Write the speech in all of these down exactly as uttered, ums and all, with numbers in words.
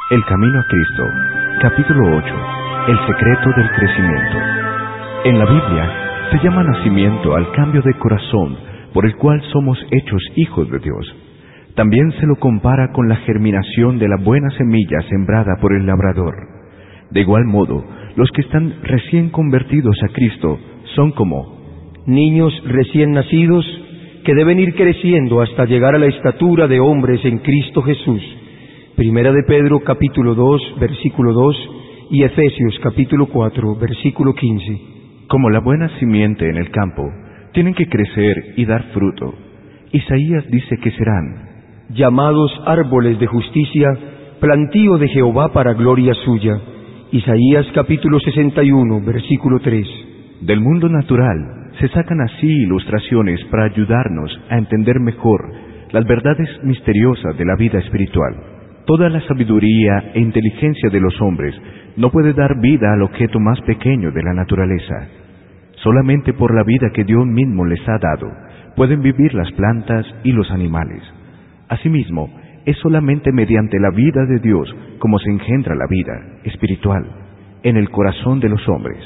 El camino a Cristo, capítulo ocho. El secreto del crecimiento. En la Biblia se llama nacimiento al cambio de corazón por el cual somos hechos hijos de Dios. También se lo compara con la germinación de la buena semilla sembrada por el labrador. De igual modo, los que están recién convertidos a Cristo son como niños recién nacidos que deben ir creciendo hasta llegar a la estatura de hombres en Cristo Jesús. Primera de Pedro capítulo dos, versículo dos, y Efesios capítulo cuatro, versículo quince. Como la buena simiente en el campo, tienen que crecer y dar fruto. Isaías dice que serán llamados árboles de justicia, plantío de Jehová para gloria suya. Isaías capítulo sesenta y uno, versículo tres. Del mundo natural se sacan así ilustraciones para ayudarnos a entender mejor las verdades misteriosas de la vida espiritual. Toda la sabiduría e inteligencia de los hombres no puede dar vida al objeto más pequeño de la naturaleza. Solamente por la vida que Dios mismo les ha dado pueden vivir las plantas y los animales. Asimismo, es solamente mediante la vida de Dios como se engendra la vida espiritual en el corazón de los hombres.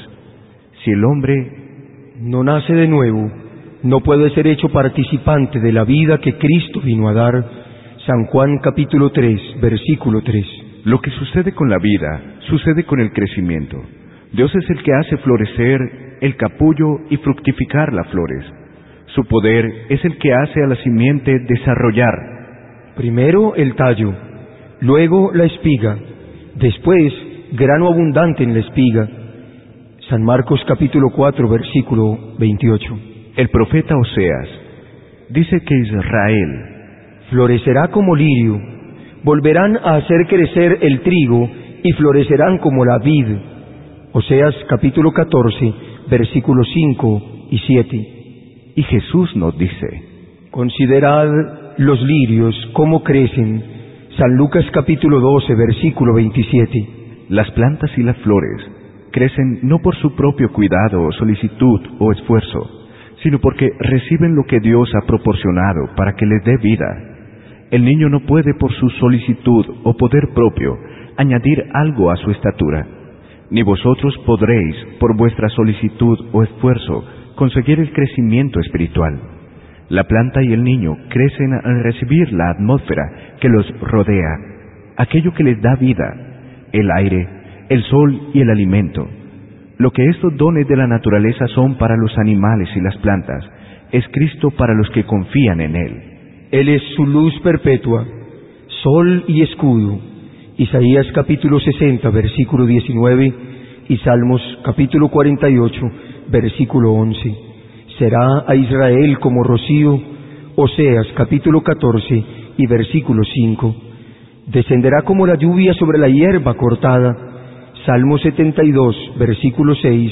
Si el hombre no nace de nuevo, no puede ser hecho participante de la vida que Cristo vino a dar. San Juan capítulo tres, versículo tres. Lo que sucede con la vida, sucede con el crecimiento. Dios es el que hace florecer el capullo y fructificar las flores. Su poder es el que hace a la simiente desarrollar. Primero el tallo, luego la espiga, después grano abundante en la espiga. San Marcos capítulo cuatro, versículo veintiocho. El profeta Oseas dice que Israel florecerá como lirio, volverán a hacer crecer el trigo y florecerán como la vid. Oseas capítulo catorce, versículos cinco y siete. Y Jesús nos dice: considerad los lirios cómo crecen. San Lucas capítulo doce, versículo veintisiete. Las plantas y las flores crecen no por su propio cuidado, solicitud o esfuerzo, sino porque reciben lo que Dios ha proporcionado para que les dé vida. El niño no puede por su solicitud o poder propio añadir algo a su estatura, ni vosotros podréis por vuestra solicitud o esfuerzo conseguir el crecimiento espiritual. La planta y el niño crecen al recibir la atmósfera que los rodea, aquello que les da vida, el aire, el sol y el alimento. Lo que estos dones de la naturaleza son para los animales y las plantas, es Cristo para los que confían en Él. Él es su luz perpetua, sol y escudo. Isaías capítulo sesenta, versículo diecinueve, y Salmos capítulo cuarenta y ocho, versículo once. Será a Israel como rocío. Oseas capítulo catorce y versículo cinco. Descenderá como la lluvia sobre la hierba cortada. Salmo setenta y dos, versículo seis.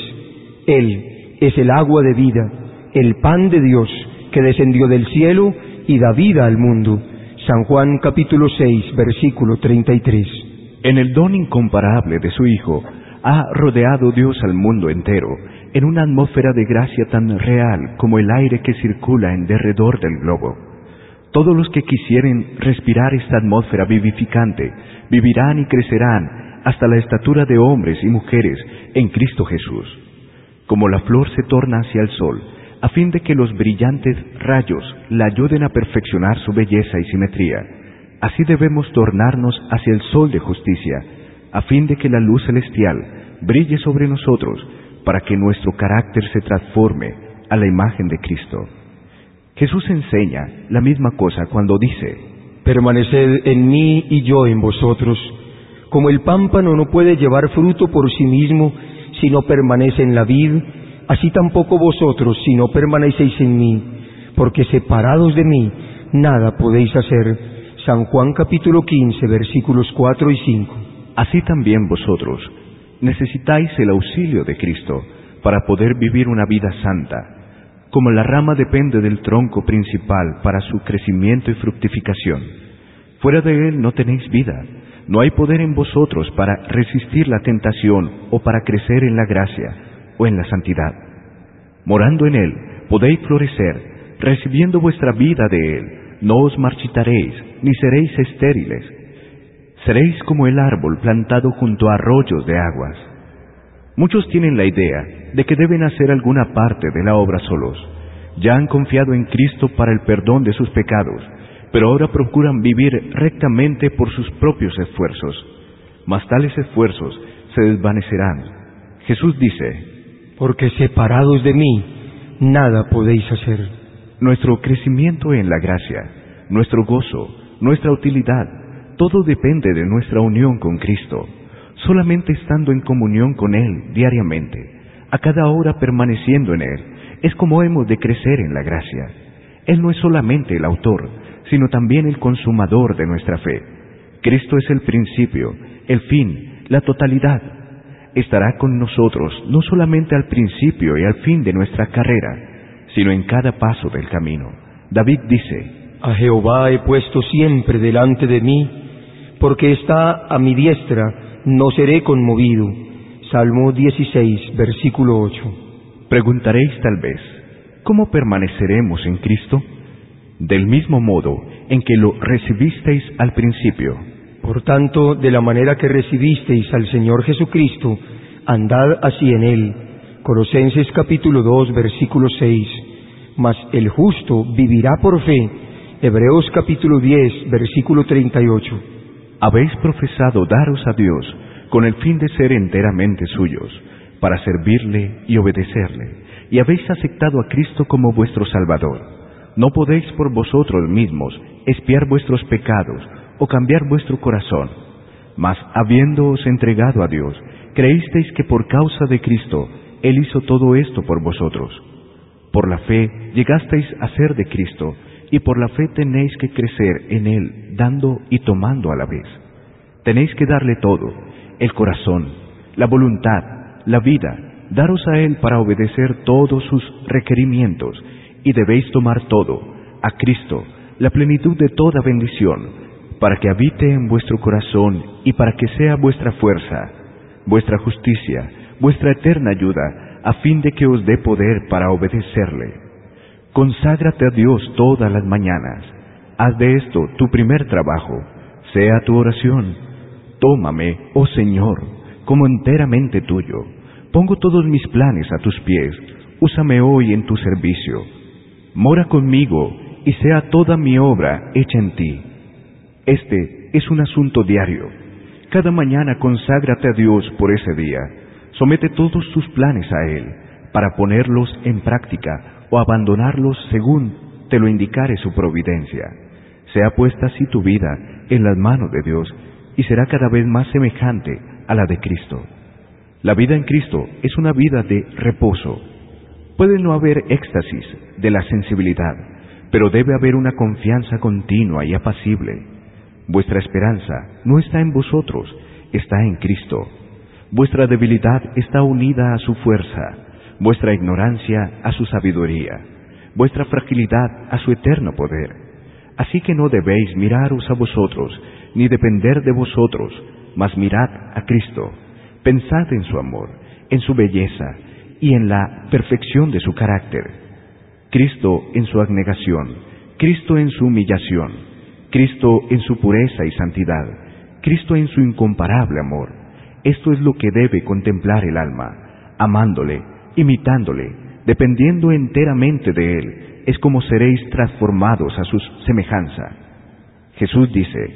Él es el agua de vida, el pan de Dios que descendió del cielo y da vida al mundo. San Juan capítulo seis, versículo treinta y tres. En el don incomparable de su Hijo, ha rodeado Dios al mundo entero, en una atmósfera de gracia tan real como el aire que circula en derredor del globo. Todos los que quisieren respirar esta atmósfera vivificante, vivirán y crecerán hasta la estatura de hombres y mujeres en Cristo Jesús. Como la flor se torna hacia el sol, a fin de que los brillantes rayos la ayuden a perfeccionar su belleza y simetría, así debemos tornarnos hacia el sol de justicia, a fin de que la luz celestial brille sobre nosotros, para que nuestro carácter se transforme a la imagen de Cristo. Jesús enseña la misma cosa cuando dice: permaneced en mí y yo en vosotros. Como el pámpano no puede llevar fruto por sí mismo si no permanece en la vid, así tampoco vosotros si no permanecéis en mí, porque separados de mí nada podéis hacer. San Juan capítulo quince, versículos cuatro y cinco. Así también vosotros necesitáis el auxilio de Cristo para poder vivir una vida santa. Como la rama depende del tronco principal para su crecimiento y fructificación, fuera de él no tenéis vida. No hay poder en vosotros para resistir la tentación o para crecer en la gracia o en la santidad. Morando en él, podéis florecer, recibiendo vuestra vida de él. No os marchitaréis, ni seréis estériles. Seréis como el árbol plantado junto a arroyos de aguas. Muchos tienen la idea de que deben hacer alguna parte de la obra solos. Ya han confiado en Cristo para el perdón de sus pecados, pero ahora procuran vivir rectamente por sus propios esfuerzos. Mas tales esfuerzos se desvanecerán. Jesús dice: porque separados de mí, nada podéis hacer. Nuestro crecimiento en la gracia, nuestro gozo, nuestra utilidad, todo depende de nuestra unión con Cristo. Solamente estando en comunión con Él diariamente, a cada hora permaneciendo en Él, es como hemos de crecer en la gracia. Él no es solamente el autor, sino también el consumador de nuestra fe. Cristo es el principio, el fin, la totalidad. Estará con nosotros no solamente al principio y al fin de nuestra carrera, sino en cada paso del camino. David dice: a Jehová he puesto siempre delante de mí, porque está a mi diestra, no seré conmovido. Salmo dieciséis, versículo ocho. Preguntaréis tal vez: ¿cómo permaneceremos en Cristo? Del mismo modo en que lo recibisteis al principio. Por tanto, de la manera que recibisteis al Señor Jesucristo, andad así en Él. Colosenses capítulo dos, versículo seis. Mas el justo vivirá por fe. Hebreos capítulo diez, versículo treinta y ocho. Habéis profesado daros a Dios con el fin de ser enteramente suyos, para servirle y obedecerle, y habéis aceptado a Cristo como vuestro Salvador. No podéis por vosotros mismos expiar vuestros pecados o cambiar vuestro corazón, mas habiéndoos entregado a Dios, creísteis que por causa de Cristo Él hizo todo esto por vosotros. Por la fe llegasteis a ser de Cristo, y por la fe tenéis que crecer en Él, dando y tomando a la vez. Tenéis que darle todo: el corazón, la voluntad, la vida, daros a Él para obedecer todos sus requerimientos, y debéis tomar todo, a Cristo, la plenitud de toda bendición, para que habite en vuestro corazón y para que sea vuestra fuerza, vuestra justicia, vuestra eterna ayuda, a fin de que os dé poder para obedecerle. Conságrate a Dios todas las mañanas. Haz de esto tu primer trabajo. Sea tu oración: tómame, oh Señor, como enteramente tuyo. Pongo todos mis planes a tus pies. Úsame hoy en tu servicio. Mora conmigo y sea toda mi obra hecha en ti. Este es un asunto diario. Cada mañana conságrate a Dios por ese día. Somete todos tus planes a Él, para ponerlos en práctica o abandonarlos según te lo indicare su providencia. Sea puesta así tu vida en las manos de Dios, y será cada vez más semejante a la de Cristo. La vida en Cristo es una vida de reposo. Puede no haber éxtasis de la sensibilidad, pero debe haber una confianza continua y apacible. Vuestra esperanza no está en vosotros, está en Cristo. Vuestra debilidad está unida a su fuerza, vuestra ignorancia a su sabiduría, vuestra fragilidad a su eterno poder. Así que no debéis miraros a vosotros, ni depender de vosotros, mas mirad a Cristo. Pensad en su amor, en su belleza y en la perfección de su carácter. Cristo en su abnegación, Cristo en su humillación, Cristo en su pureza y santidad, Cristo en su incomparable amor. Esto es lo que debe contemplar el alma, amándole, imitándole, dependiendo enteramente de Él, es como seréis transformados a su semejanza. Jesús dice: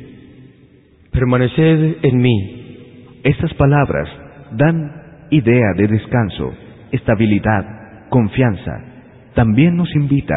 permaneced en mí. Estas palabras dan idea de descanso, estabilidad, confianza. También nos invita: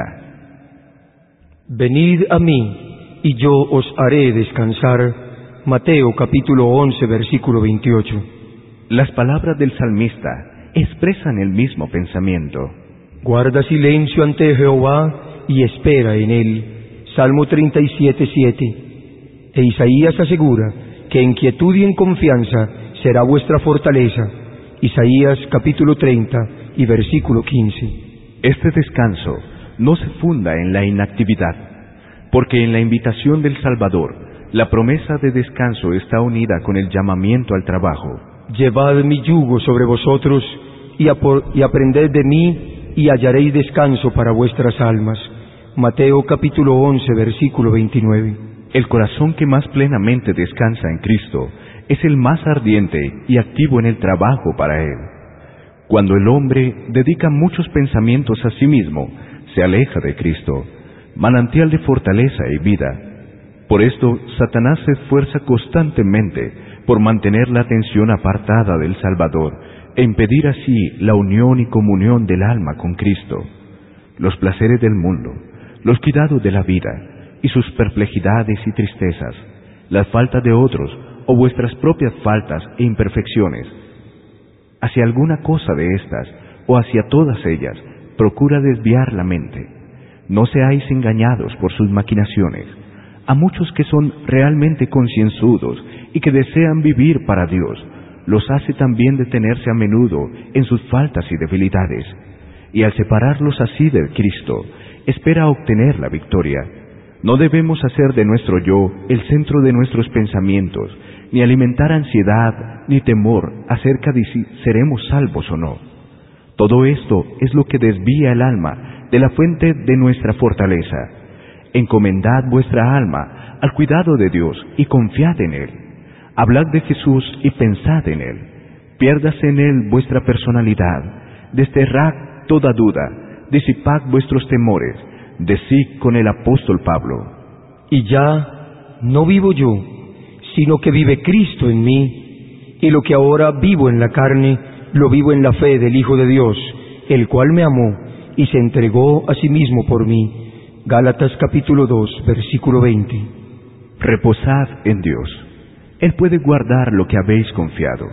venid a mí, y yo os haré descansar. Mateo capítulo once, versículo veintiocho. Las palabras del salmista expresan el mismo pensamiento. Guarda silencio ante Jehová y espera en Él. Salmo treinta y siete, siete. E Isaías asegura que en quietud y en confianza será vuestra fortaleza. Isaías capítulo treinta y versículo quince. Este descanso no se funda en la inactividad, porque en la invitación del Salvador, la promesa de descanso está unida con el llamamiento al trabajo. Llevad mi yugo sobre vosotros y, y aprended de mí, y hallaréis descanso para vuestras almas. Mateo capítulo once, versículo veintinueve. El corazón que más plenamente descansa en Cristo es el más ardiente y activo en el trabajo para Él. Cuando el hombre dedica muchos pensamientos a sí mismo, se aleja de Cristo, manantial de fortaleza y vida. Por esto, Satanás se esfuerza constantemente por mantener la atención apartada del Salvador e impedir así la unión y comunión del alma con Cristo. Los placeres del mundo, los cuidados de la vida y sus perplejidades y tristezas, la falta de otros o vuestras propias faltas e imperfecciones, hacia alguna cosa de estas o hacia todas ellas, procura desviar la mente. No seáis engañados por sus maquinaciones. A muchos que son realmente concienzudos y que desean vivir para Dios, los hace también detenerse a menudo en sus faltas y debilidades, y al separarlos así del Cristo, espera obtener la victoria. No debemos hacer de nuestro yo el centro de nuestros pensamientos, ni alimentar ansiedad ni temor acerca de si seremos salvos o no. Todo esto es lo que desvía el alma de la fuente de nuestra fortaleza. Encomendad vuestra alma al cuidado de Dios y confiad en Él. Hablad de Jesús y pensad en Él. Piérdase en Él vuestra personalidad. Desterrad toda duda. Disipad vuestros temores. Decid con el apóstol Pablo: y ya no vivo yo, sino que vive Cristo en mí, y lo que ahora vivo en la carne, lo vivo en la fe del Hijo de Dios, el cual me amó y se entregó a sí mismo por mí. Gálatas capítulo dos, versículo veinte. Reposad en Dios. Él puede guardar lo que habéis confiado.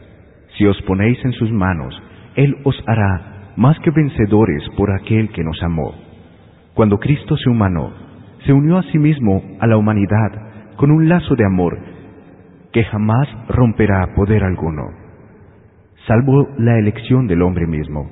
Si os ponéis en sus manos, Él os hará más que vencedores por aquel que nos amó. Cuando Cristo se humanó, se unió a sí mismo a la humanidad con un lazo de amor que jamás romperá poder alguno, salvo la elección del hombre mismo.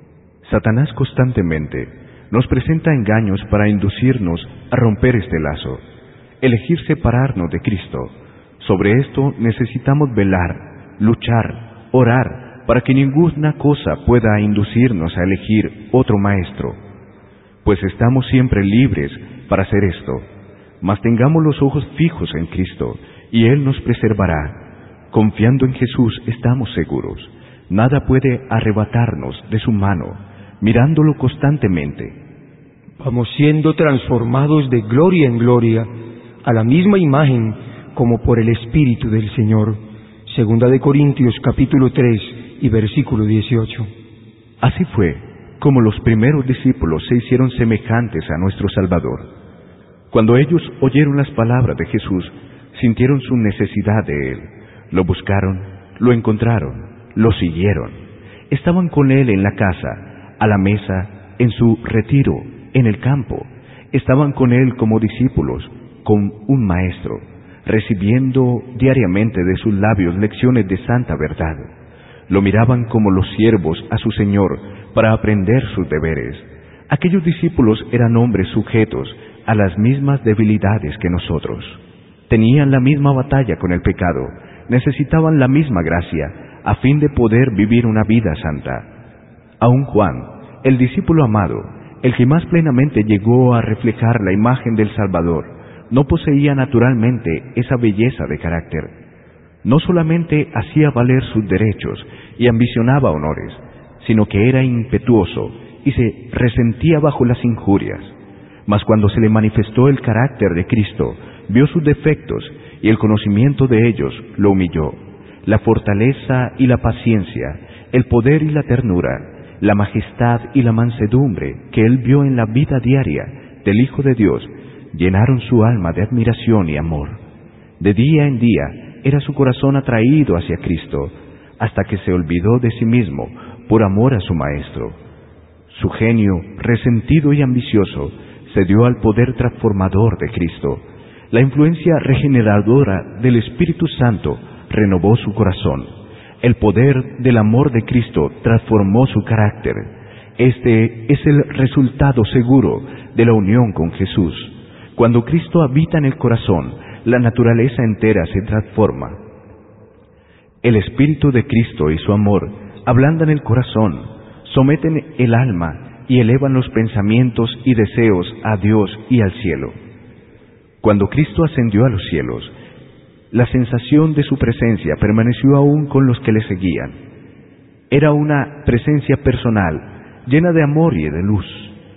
Satanás constantemente nos presenta engaños para inducirnos a romper este lazo, elegir separarnos de Cristo. Sobre esto necesitamos velar, luchar, orar, para que ninguna cosa pueda inducirnos a elegir otro maestro, pues estamos siempre libres para hacer esto. Mas tengamos los ojos fijos en Cristo, y Él nos preservará. Confiando en Jesús estamos seguros. Nada puede arrebatarnos de su mano, mirándolo constantemente. Vamos siendo transformados de gloria en gloria, a la misma imagen como por el Espíritu del Señor. Segunda de Corintios capítulo tres y versículo dieciocho. Así fue como los primeros discípulos se hicieron semejantes a nuestro Salvador. Cuando ellos oyeron las palabras de Jesús, sintieron su necesidad de Él, lo buscaron, lo encontraron, lo siguieron. Estaban con Él en la casa, a la mesa, en su retiro, en el campo. Estaban con Él como discípulos, con un maestro, recibiendo diariamente de sus labios lecciones de santa verdad. Lo miraban como los siervos a su Señor para aprender sus deberes. Aquellos discípulos eran hombres sujetos a las mismas debilidades que nosotros. Tenían la misma batalla con el pecado, necesitaban la misma gracia a fin de poder vivir una vida santa. Aun Juan, el discípulo amado, el que más plenamente llegó a reflejar la imagen del Salvador, no poseía naturalmente esa belleza de carácter. No solamente hacía valer sus derechos y ambicionaba honores, sino que era impetuoso y se resentía bajo las injurias. Mas cuando se le manifestó el carácter de Cristo, vio sus defectos y el conocimiento de ellos lo humilló. La fortaleza y la paciencia, el poder y la ternura, la majestad y la mansedumbre que él vio en la vida diaria del Hijo de Dios, llenaron su alma de admiración y amor. De día en día era su corazón atraído hacia Cristo, hasta que se olvidó de sí mismo por amor a su Maestro. Su genio, resentido y ambicioso, se dio al poder transformador de Cristo. La influencia regeneradora del Espíritu Santo renovó su corazón. El poder del amor de Cristo transformó su carácter. Este es el resultado seguro de la unión con Jesús. Cuando Cristo habita en el corazón, la naturaleza entera se transforma. El Espíritu de Cristo y su amor ablandan el corazón, someten el alma y elevan los pensamientos y deseos a Dios y al cielo. Cuando Cristo ascendió a los cielos, la sensación de su presencia permaneció aún con los que le seguían. Era una presencia personal, llena de amor y de luz.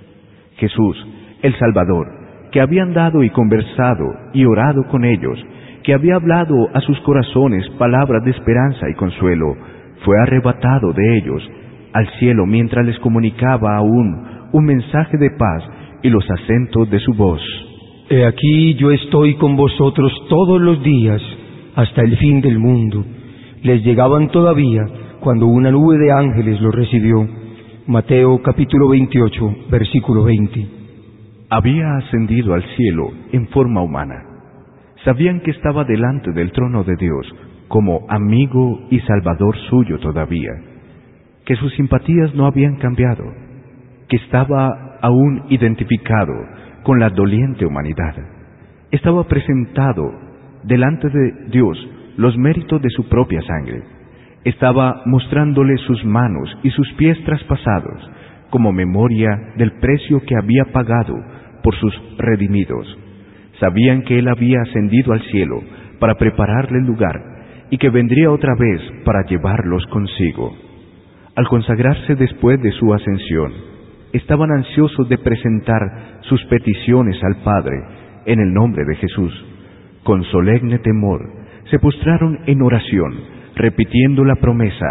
Jesús, el Salvador, que había andado y conversado y orado con ellos, que había hablado a sus corazones palabras de esperanza y consuelo, fue arrebatado de ellos al cielo mientras les comunicaba aún un mensaje de paz y los acentos de su voz. He aquí yo estoy con vosotros todos los días hasta el fin del mundo. Les llegaban todavía cuando una nube de ángeles los recibió. Mateo capítulo veintiocho, versículo veinte. Había ascendido al cielo en forma humana. Sabían que estaba delante del trono de Dios como amigo y salvador suyo todavía, que sus simpatías no habían cambiado, que estaba aún identificado con la doliente humanidad. Estaba presentado delante de Dios los méritos de su propia sangre. Estaba mostrándole sus manos y sus pies traspasados como memoria del precio que había pagado por sus redimidos. Sabían que Él había ascendido al cielo para prepararle el lugar y que vendría otra vez para llevarlos consigo. Al consagrarse después de su ascensión, estaban ansiosos de presentar sus peticiones al Padre en el nombre de Jesús. Con solemne temor, se postraron en oración, repitiendo la promesa: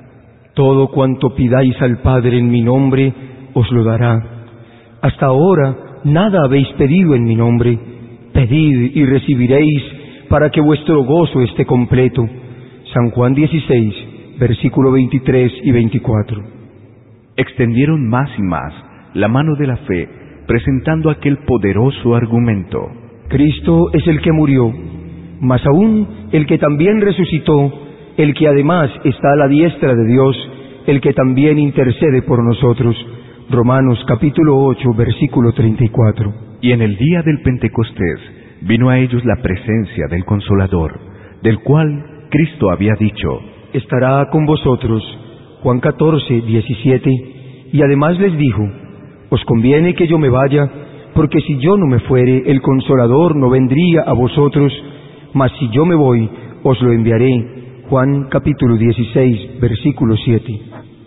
todo cuanto pidáis al Padre en mi nombre, os lo dará. Hasta ahora nada habéis pedido en mi nombre. Pedid y recibiréis, para que vuestro gozo esté completo. San Juan dieciséis, versículo veintitrés y veinticuatro. Extendieron más y más la mano de la fe, presentando aquel poderoso argumento: Cristo es el que murió, mas aún el que también resucitó, el que además está a la diestra de Dios, el que también intercede por nosotros. Romanos capítulo ocho, versículo treinta y cuatro. Y en el día del Pentecostés vino a ellos la presencia del Consolador, del cual Cristo había dicho: estará con vosotros. Juan catorce, diecisiete. Y además les dijo: os conviene que yo me vaya, porque si yo no me fuere, el Consolador no vendría a vosotros, mas si yo me voy, os lo enviaré. Juan capítulo dieciséis, versículo siete.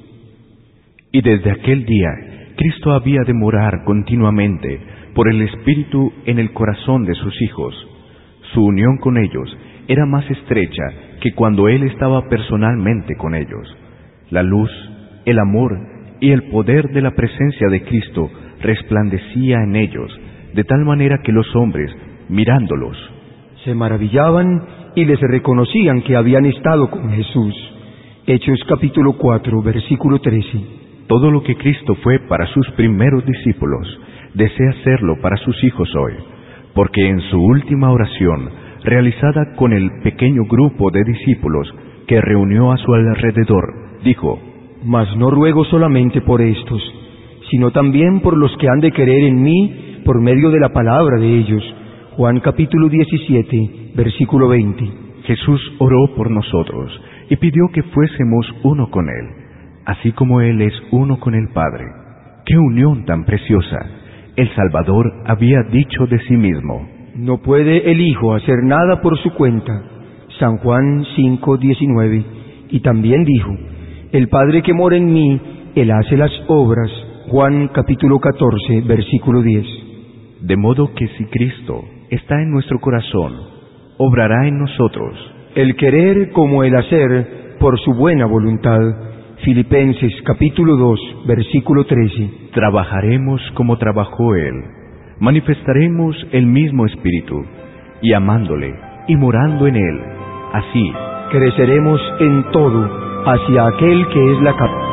Y desde aquel día, Cristo había de morar continuamente por el Espíritu en el corazón de sus hijos. Su unión con ellos era más estrecha que cuando Él estaba personalmente con ellos. La luz, el amor y el poder de la presencia de Cristo resplandecía en ellos, de tal manera que los hombres, mirándolos, se maravillaban y les reconocían que habían estado con Jesús. Hechos capítulo cuatro, versículo trece. Todo lo que Cristo fue para sus primeros discípulos, desea serlo para sus hijos hoy, porque en su última oración, realizada con el pequeño grupo de discípulos que reunió a su alrededor, dijo: mas no ruego solamente por estos, sino también por los que han de creer en mí por medio de la palabra de ellos. Juan capítulo diecisiete, versículo veinte. Jesús oró por nosotros y pidió que fuésemos uno con Él, así como Él es uno con el Padre. ¡Qué unión tan preciosa! El Salvador había dicho de sí mismo: no puede el Hijo hacer nada por su cuenta. San Juan cinco, diecinueve. Y también dijo: el Padre que mora en mí, Él hace las obras. Juan capítulo catorce, versículo diez. De modo que si Cristo está en nuestro corazón, obrará en nosotros el querer como el hacer por su buena voluntad. Filipenses capítulo dos, versículo trece. Trabajaremos como trabajó Él, manifestaremos el mismo espíritu, y amándole y morando en Él, así creceremos en todo hacia aquel que es la cabeza.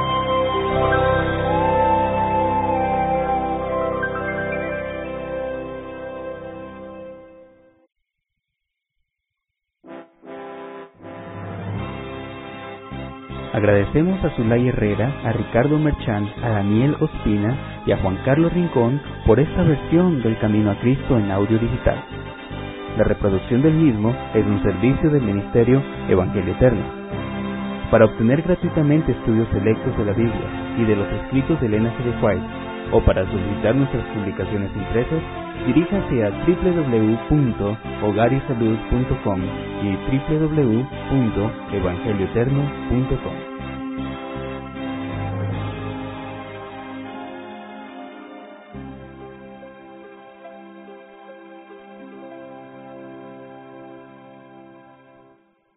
Agradecemos a Zulay Herrera, a Ricardo Merchán, a Daniel Ospina y a Juan Carlos Rincón por esta versión del Camino a Cristo en audio digital. La reproducción del mismo es un servicio del Ministerio Evangelio Eterno. Para obtener gratuitamente estudios selectos de la Biblia y de los escritos de Elena G. de White, o para solicitar nuestras publicaciones impresas, diríjase a doble u doble u doble u punto hogar y salud punto com y doble u doble u doble u punto evangelio eterno punto com.